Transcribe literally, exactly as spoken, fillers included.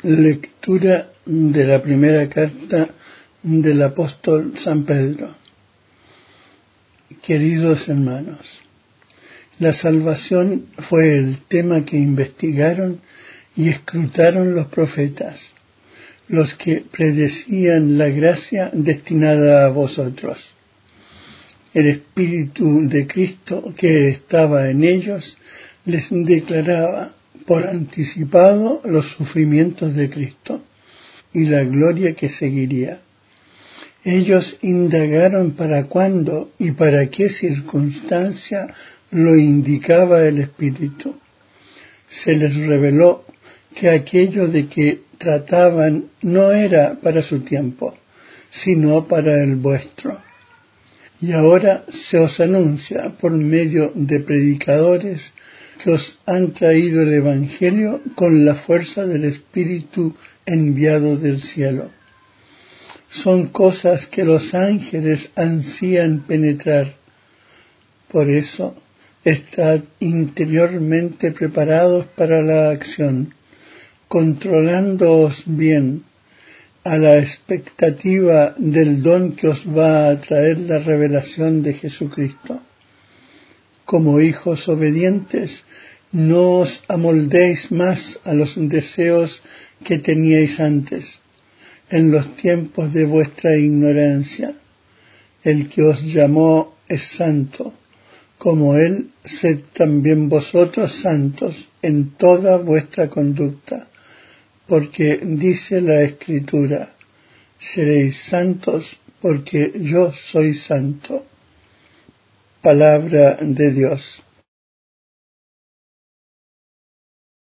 Lectura de la primera carta del apóstol San Pedro. Queridos hermanos, la salvación fue el tema que investigaron y escrutaron los profetas, los que predecían la gracia destinada a vosotros. El Espíritu de Cristo que estaba en ellos les declaraba por anticipado los sufrimientos de Cristo y la gloria que seguiría. Ellos indagaron para cuándo y para qué circunstancia lo indicaba el Espíritu. Se les reveló que aquello de que trataban no era para su tiempo, sino para el vuestro. Y ahora se os anuncia por medio de predicadores que os han traído el Evangelio con la fuerza del Espíritu enviado del cielo. Son cosas que los ángeles ansían penetrar. Por eso, estad interiormente preparados para la acción, controlándoos bien a la expectativa del don que os va a traer la revelación de Jesucristo. Como hijos obedientes, no os amoldéis más a los deseos que teníais antes, en los tiempos de vuestra ignorancia. El que os llamó es santo, como Él, sed también vosotros santos en toda vuestra conducta, porque dice la Escritura, seréis santos porque yo soy santo. Palabra de Dios.